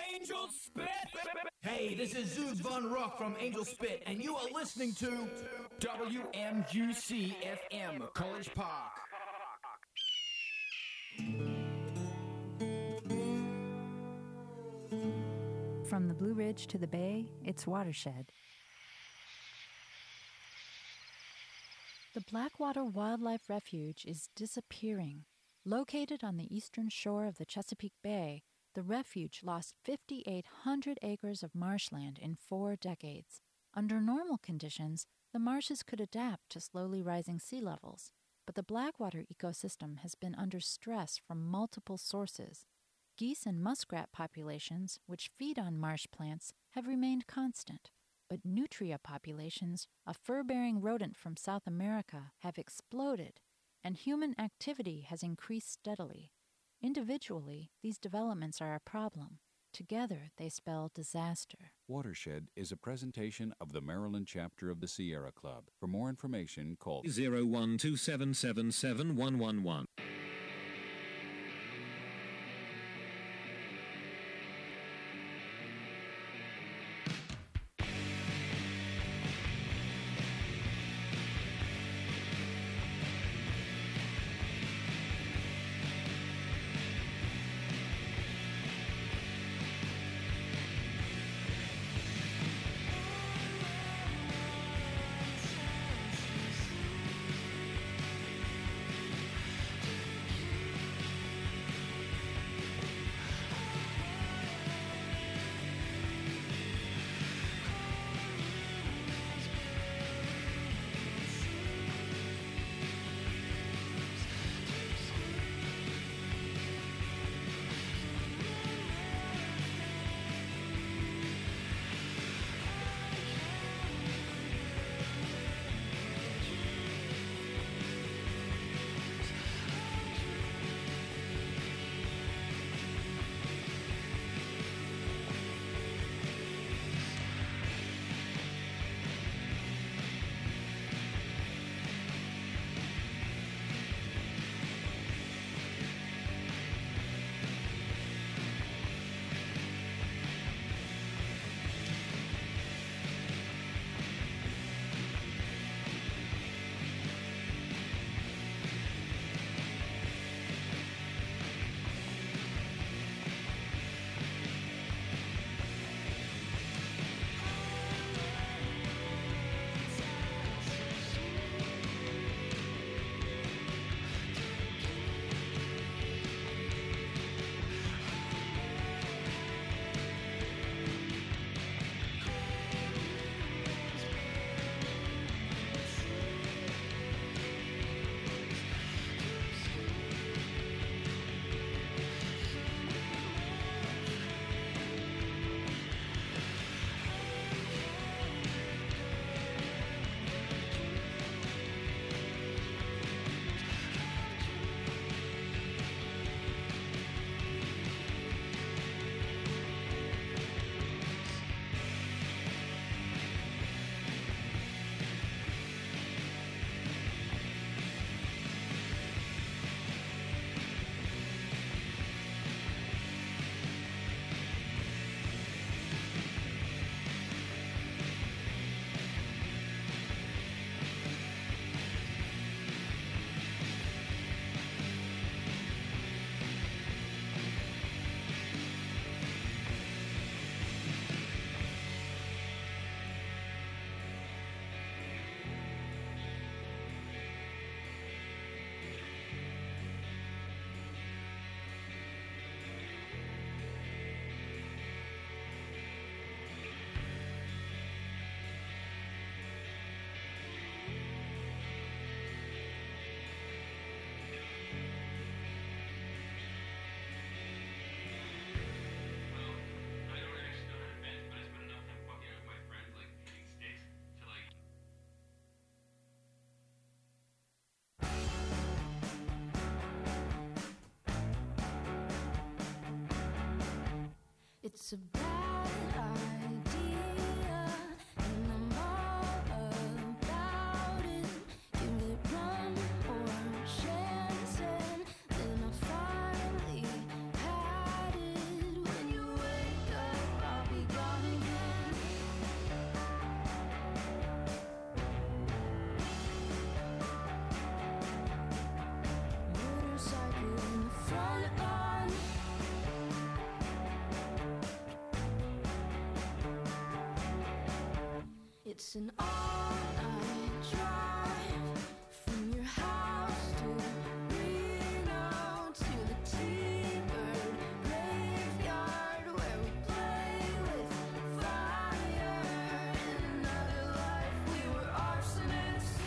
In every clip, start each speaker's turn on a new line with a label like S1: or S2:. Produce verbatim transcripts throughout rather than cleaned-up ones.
S1: Angel Spit! Hey, this is Zoot Von Rock from Angel Spit, and you are listening to W M U C F M, College Park.
S2: From the Blue Ridge to the Bay, it's Watershed. The Blackwater Wildlife Refuge is disappearing. Located on the eastern shore of the Chesapeake Bay, the refuge lost five thousand eight hundred acres of marshland in four decades. Under normal conditions, the marshes could adapt to slowly rising sea levels, but the Blackwater ecosystem has been under stress from multiple sources. Geese and muskrat populations, which feed on marsh plants, have remained constant, but nutria populations, a fur-bearing rodent from South America, have exploded, and human activity has increased steadily. Individually, these developments are a problem. Together, they spell disaster.
S3: Watershed is a presentation of the Maryland chapter of the Sierra Club. For more information, call
S4: zero one two seven seven seven one one one.
S5: It's a bad idea, and I'm all about it. Give it one more chance, and then I finally had it. When you wake It's an all-night drive from your house to Reno to the T-Bird graveyard where we play with fire. In another life we were arsonists.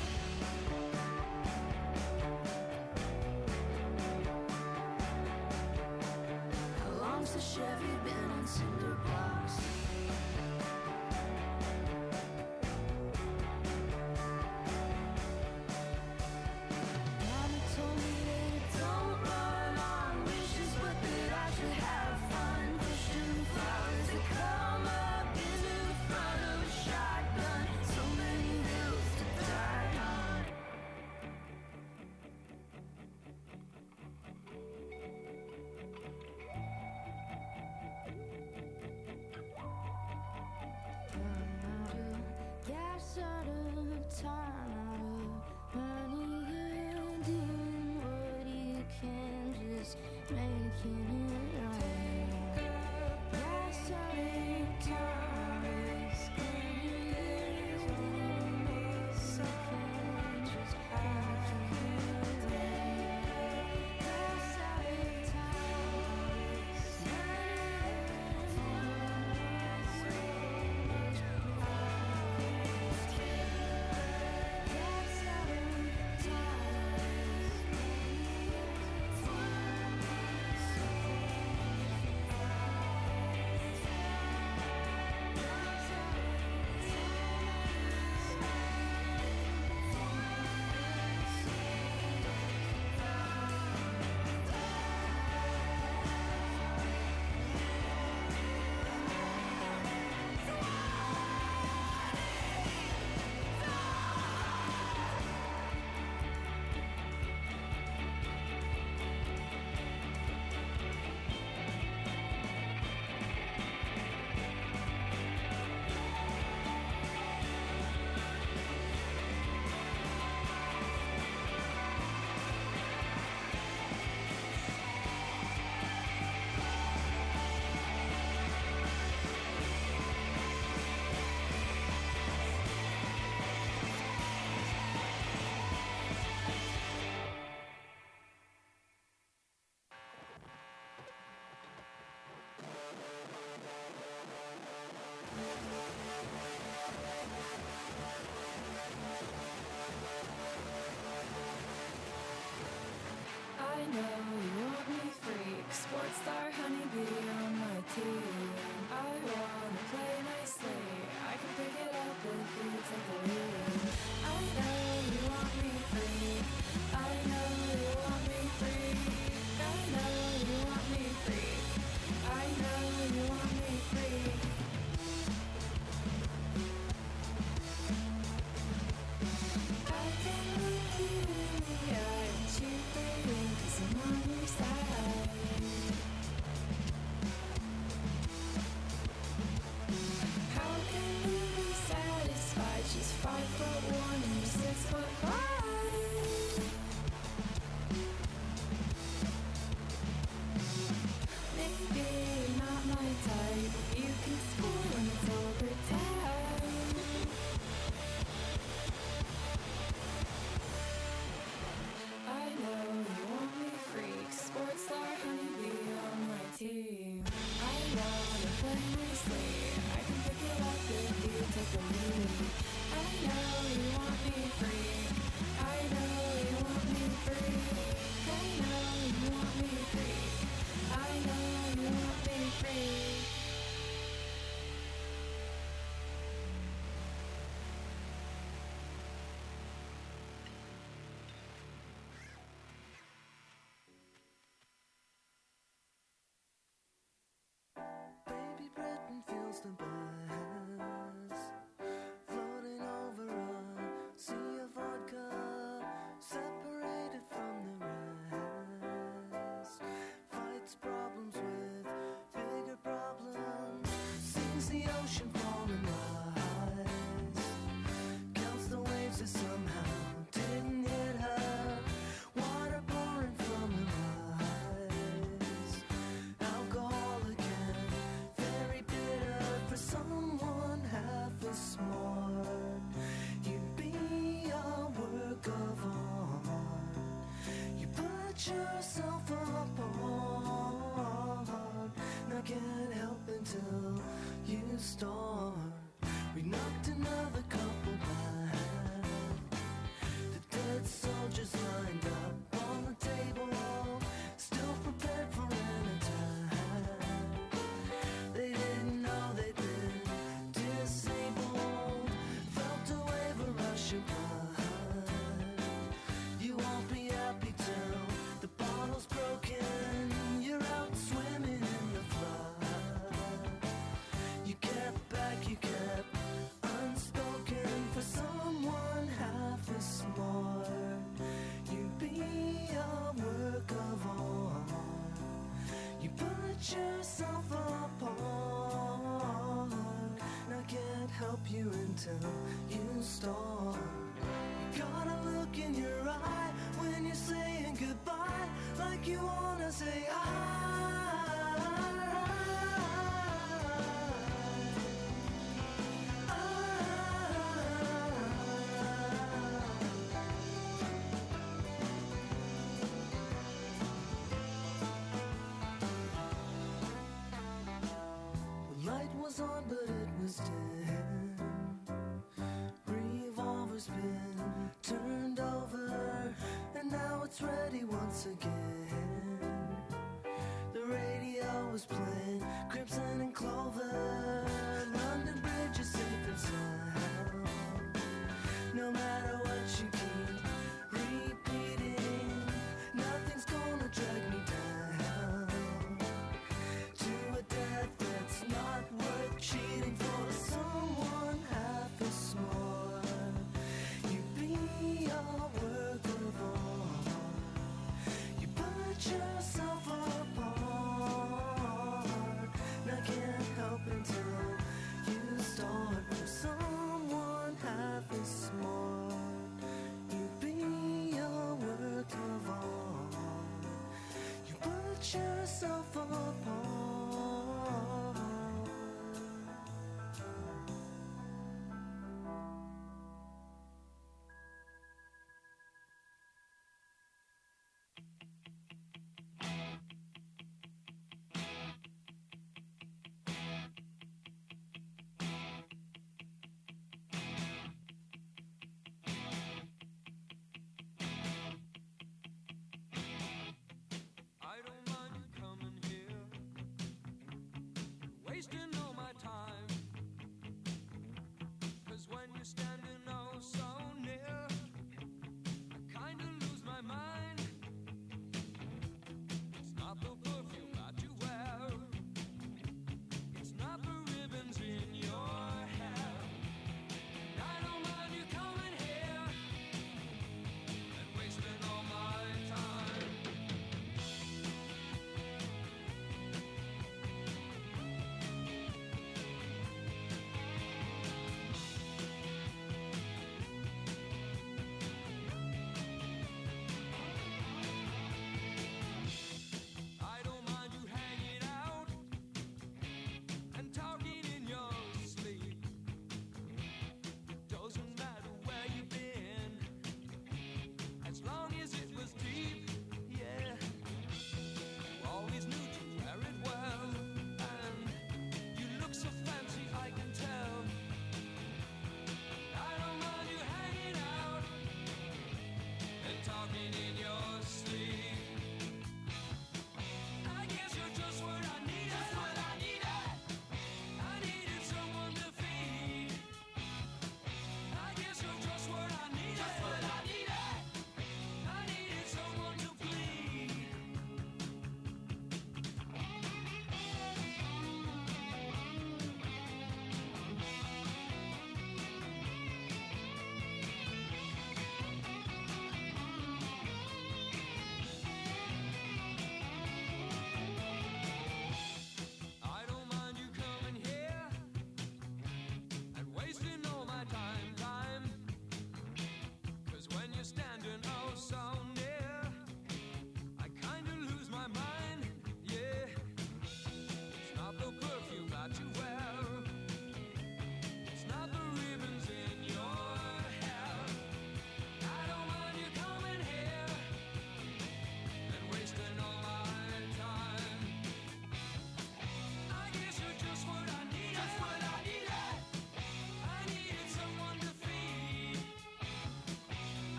S5: How long's the Chevy been on cinder blocks? Mama told me that it don't run on wishes, but that I should have fun pushing flowers that come up into the front of a shotgun. So many hills to die on. Gas out of time, out of money, and doing what you can, just making it right. Gas out of time, and doing what you can, just making it right. Gas out of I know you want me freak, sports star honeybee on my team. I wanna play nicely, I can pick it up if you take the lead. I know you want me freak, I know you want me freak, I know you want me freak, I know you want me freak. I can look you in the eye and cheer for you 'cause I'm on your side. How can you be satisfied? She's five foot one and you're six foot five. Maybe you're not my type, but you can score when it's overtime. I know you want me freak, sports star honeybee on my team. I wanna play nicely, I can pick it up if you take the lead. I know you want me freak, I know you want me freak, I know you want me freak, I know you want me freak.
S6: Baby Britain feels the buzz, floating over a sea of vodka, separated from the rest. Fights problems with bigger problems, sees the ocean fall and rise, counts the waves that somehow didn't hit her, water pouring from her eyes, alcohol again, very bitter for someone half as smart. until you start. You got a look in your eye when you're saying goodbye, like you wanna say hi. The light was on, but it was dim. Revolver's been turned over, and now it's ready once again. The radio was playing Crimson and Clover. London Bridge is safe and sound. No matter what you keep repeating, nothing's gonna drag me down to a death that's not worth cheating for. Someone half as smart. You be a work of art. You put yourself apart. And I can't help until you start. For someone half as smart. You be a work of art. You put yourself apart.
S7: I don't mind you coming here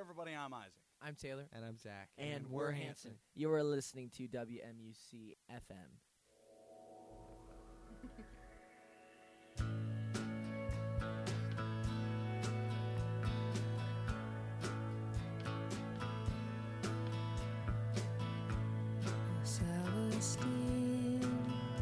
S7: everybody, I'm Isaac.
S8: I'm Taylor.
S9: And I'm Zach.
S8: And, and we're Hanson. You are listening to W M U C F M.
S6: Celestine,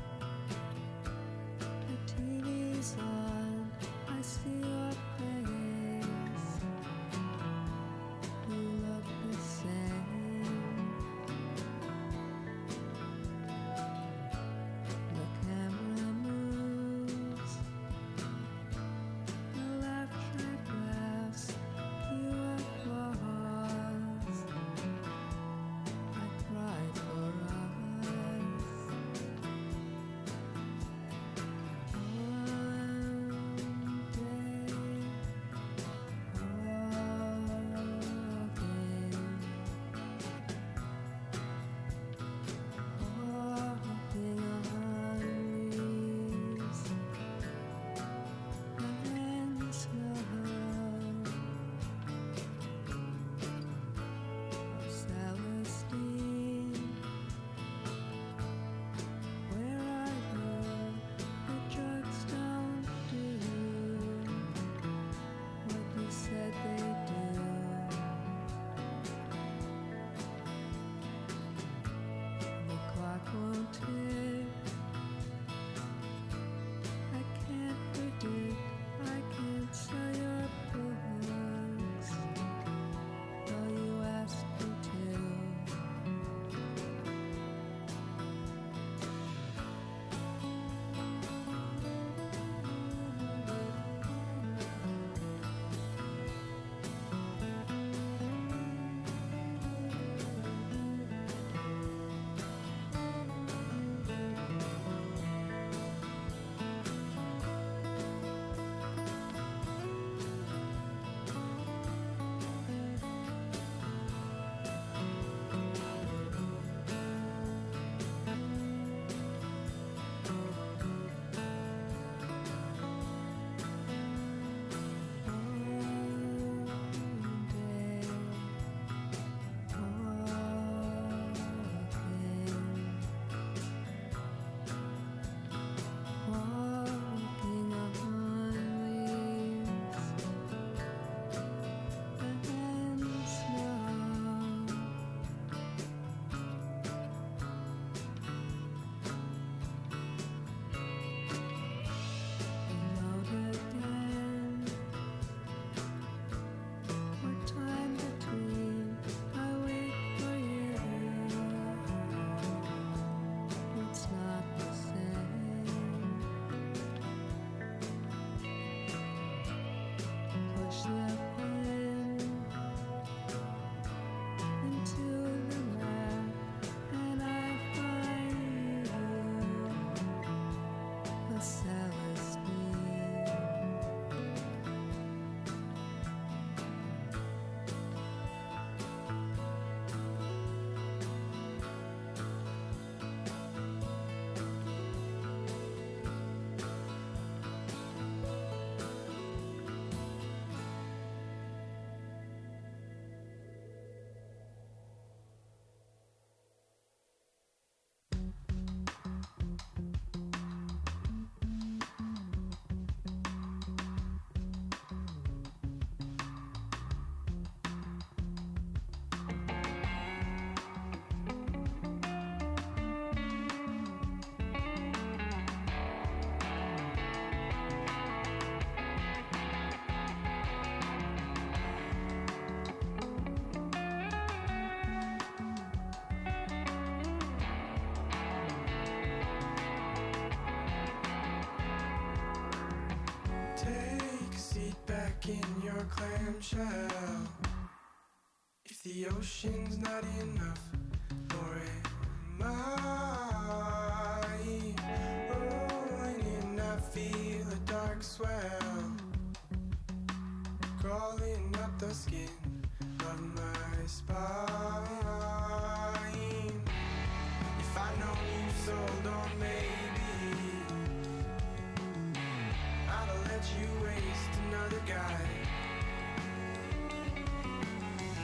S6: the T V's on, I see your face. You look the same. The camera moves, the laugh track laughs, you applause. I cried for us.
S10: In your clamshell, if the ocean's not enough, or am I rolling in? I feel a dark swell crawling up the skin of my spine. If I know you sold on maybe, I'd let you waste another guy.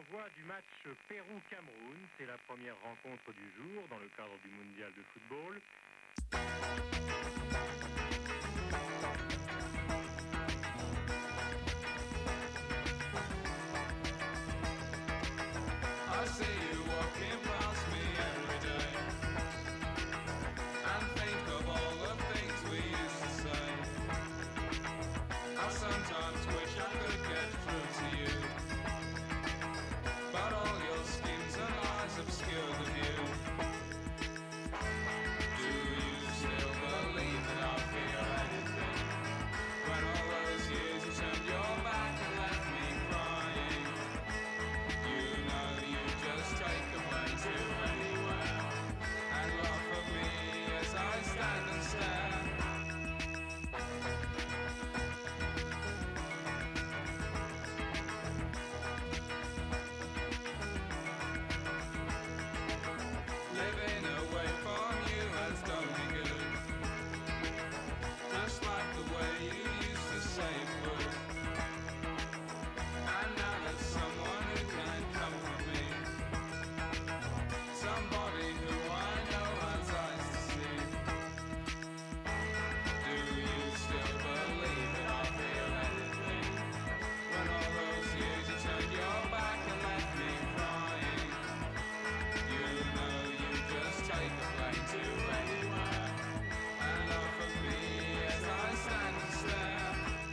S7: l'envoi du match Pérou-Cameroun. C'est la première rencontre du jour dans le cadre du mondial de football.
S10: I see you walking past me every day and think of all the things we used to say. I sometimes wish I could get through to you, but all your schemes and lies obscure the view. Do you still believe that I'll feel anything when all those years you turned your back and left me crying? You know you just take a plane to anywhere and laugh at me as I stand and stare. Living away from you has done me good, just like the way you used to say it would. And now there's someone who can comfort me, somebody who I know has eyes to see. Do you still believe that I'll feel anything when all those years you turned your back and left me crying? You know you just take a plane to anywhere and laugh at me as I stand and stare.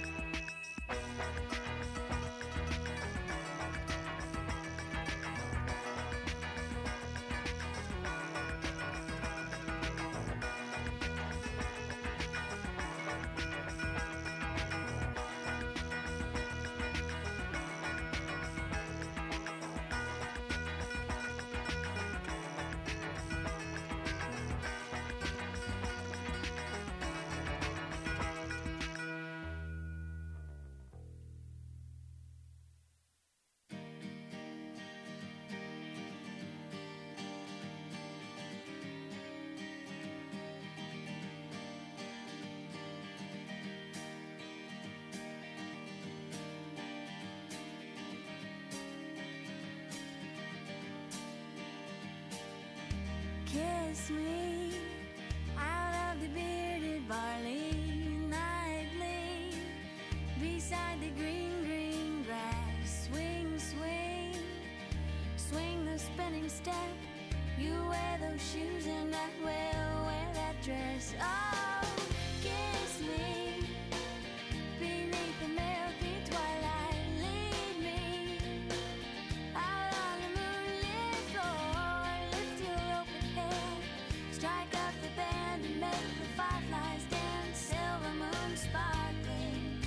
S5: Kiss me out of the bearded barley nightly, beside the green, green grass. Swing, swing, swing the spinning step. You wear those shoes and I will wear that dress. Oh, kiss me beneath the milky twilight. Lead me out on the moonlit floor. Lift your open head, strike up the band and make the fireflies dance. Silver moon sparkling,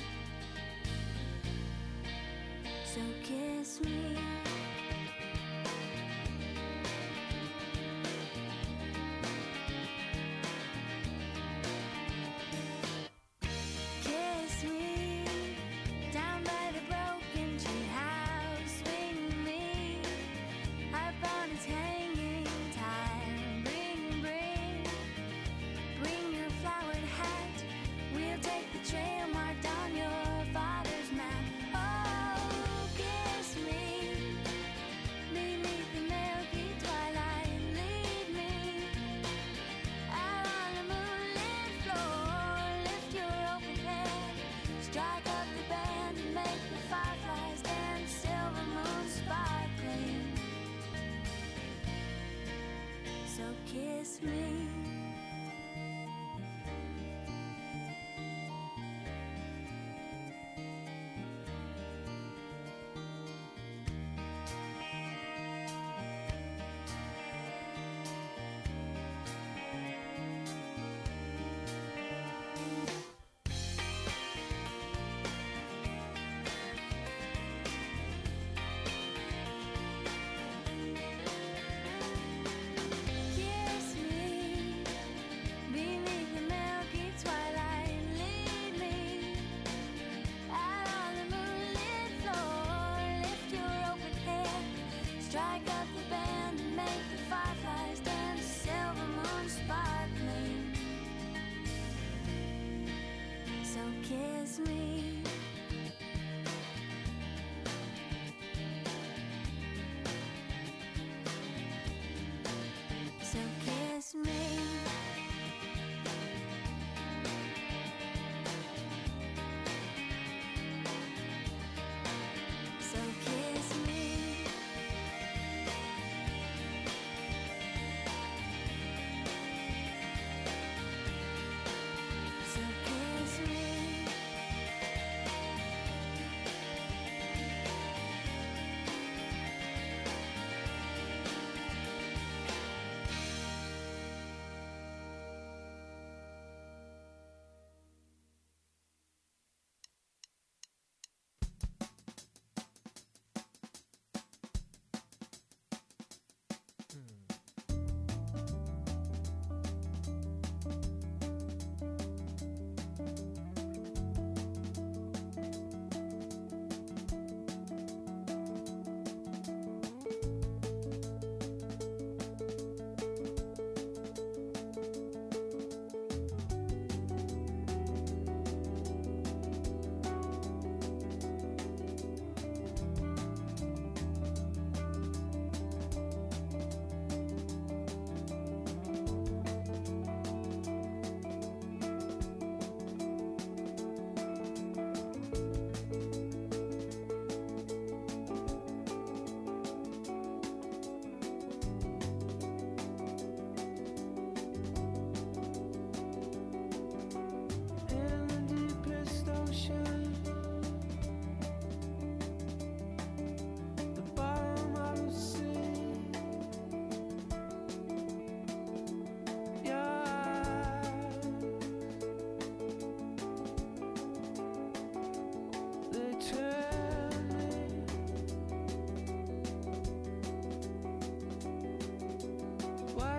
S5: so kiss me. Kiss me down by the broken tree house. Swing me up on its hanging tire. Bring, bring, bring your flowered hat. We'll take the trail marked on your father's map. Oh, kiss me beneath the milky twilight. Lead me out on the moonlit floor. Lift your open head, strike up the band and make the fireflies dance. Silver moon sparkling, so kiss me. Kiss me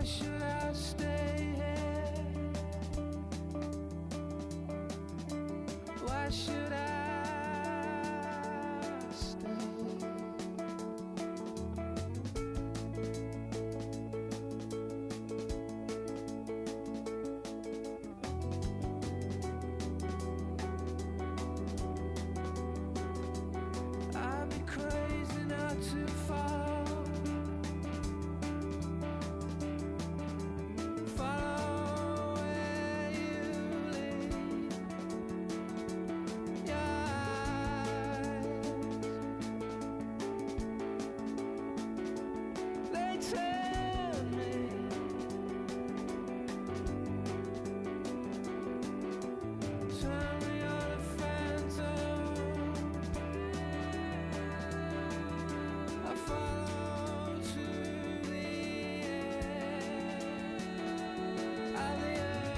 S6: should I stay here? Why should I stay? I'd be crazy not to fall. Follow where you lead. Your eyes, they tell me tell me you're the phantom. I follow to the end of the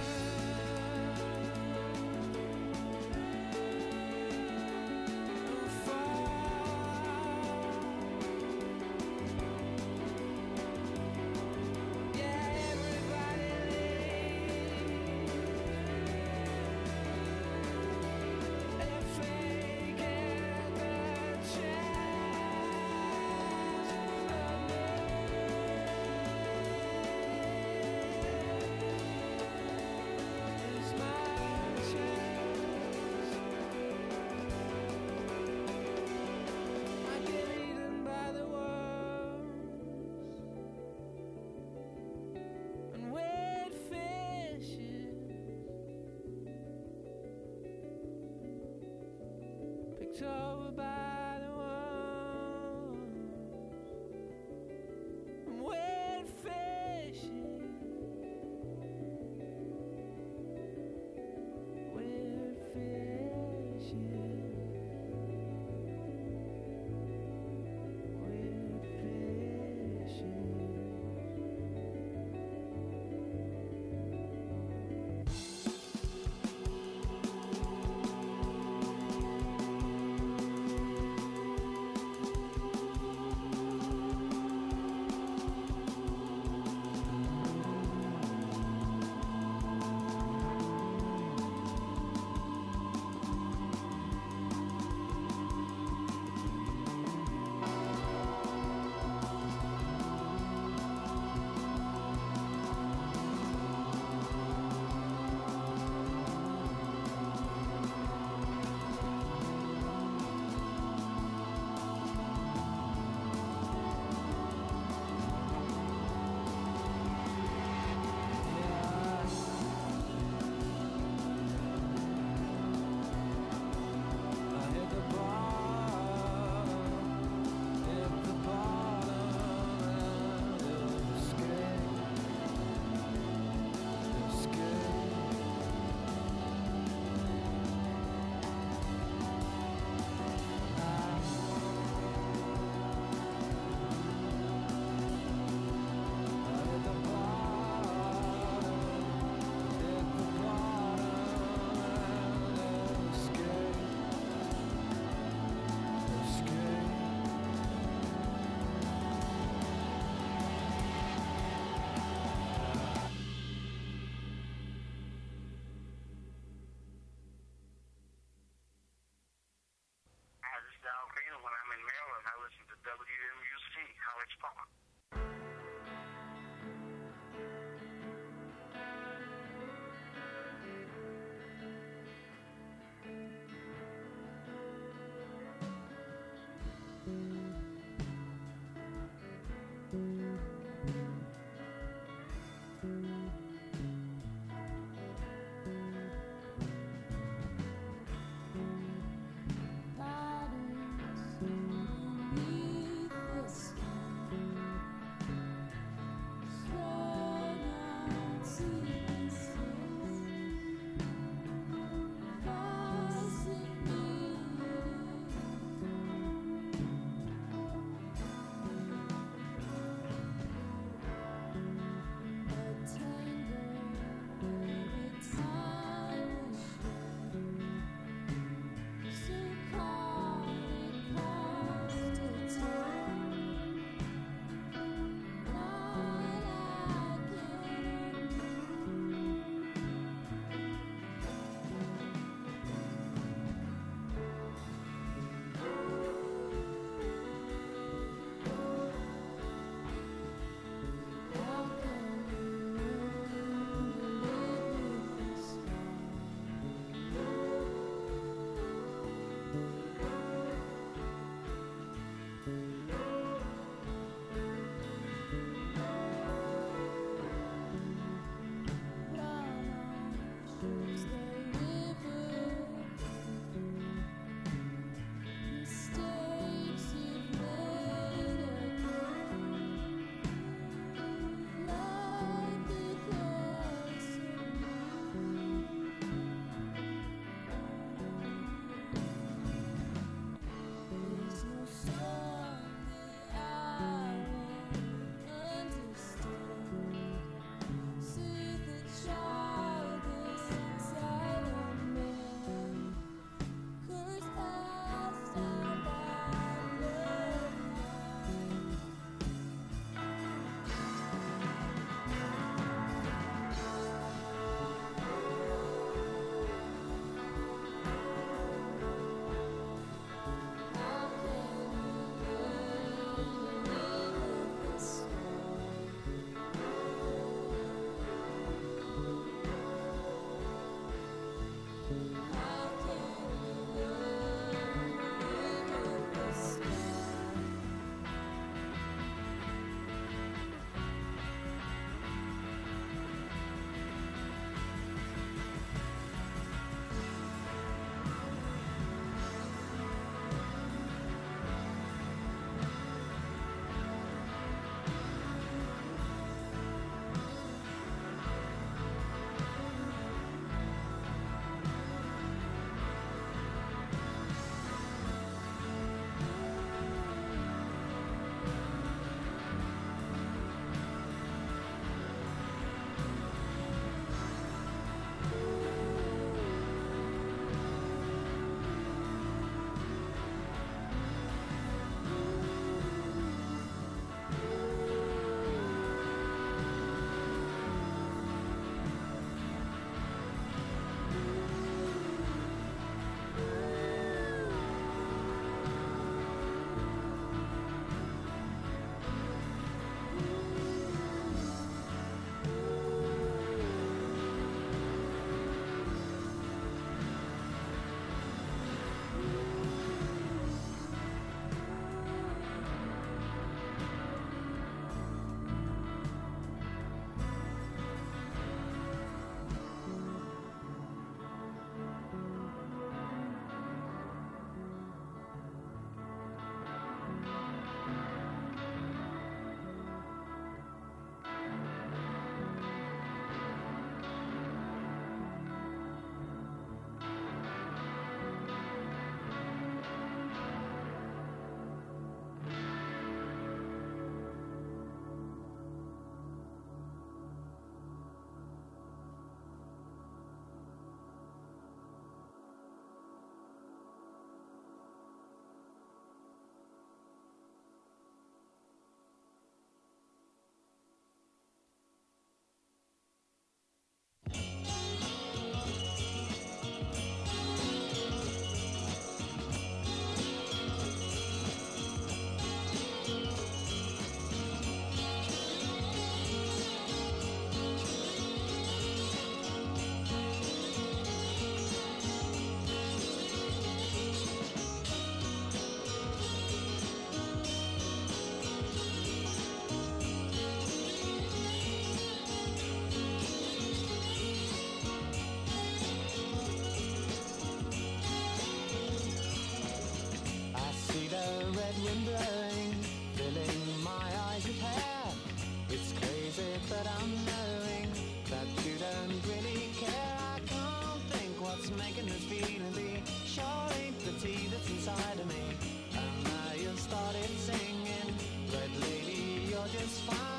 S6: earth. Fall. Yeah, everybody leaves. If they get the chance of me, it's my chance. I get eaten by the worms and wet fishes, picked over by the worms and wet fishes, wet fishes, wet fishes. I hit the bottom, hit the bottom, and escape, escape. I hit the bottom, hit the bottom, and escape. Escape.
S9: Hi, this is Al Green, and when I'm in Maryland, I listen to W M U C, College Park.
S5: Patterns beneath the skin.
S6: beauty that's inside of me. And now you've started singing, Red Lady, you're just fine.